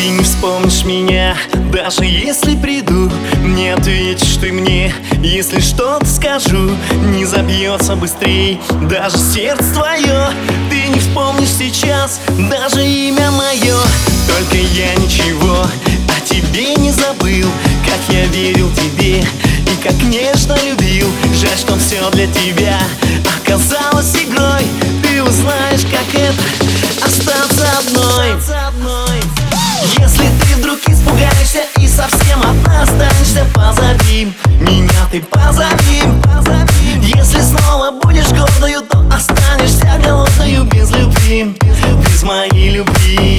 Ты не вспомнишь меня, даже если приду. Не ответишь ты мне, если что-то скажу. Не забьется быстрей даже сердце твое. Ты не вспомнишь сейчас даже имя мое. Только я ничего о тебе не забыл. Как я верил тебе и как нежно любил. Жаль, что все для тебя оказалось игрой. Ты узнаешь, как это остаться одной. Если ты вдруг испугаешься и совсем одна останешься, позови меня, ты позови. Если снова будешь гордою, то останешься голодною без любви, без моей любви.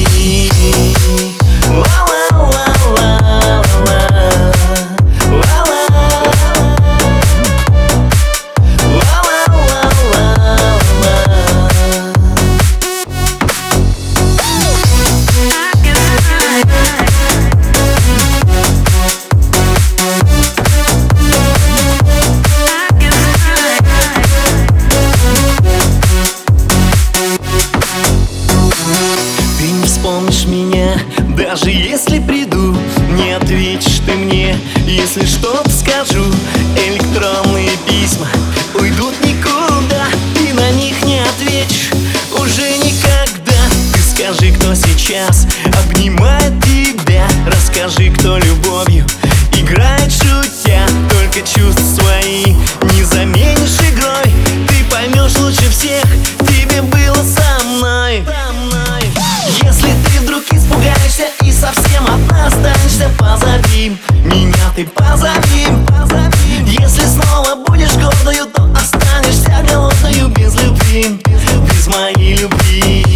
Вспомнишь меня, даже если приду. Не ответишь ты мне, если что-то скажу. Электронные письма уйдут никуда. Ты на них не ответишь уже никогда. Ты скажи, кто сейчас обнимает тебя. Расскажи, кто любовью играет шутя. Только чувства свои не заменишь игрой. Ты поймешь лучше всех, тебе было со мной. Если ты вдруг испугаешься и совсем одна останешься, позови меня, ты позови. Если снова будешь гордою, то останешься голодною без любви, без моей любви.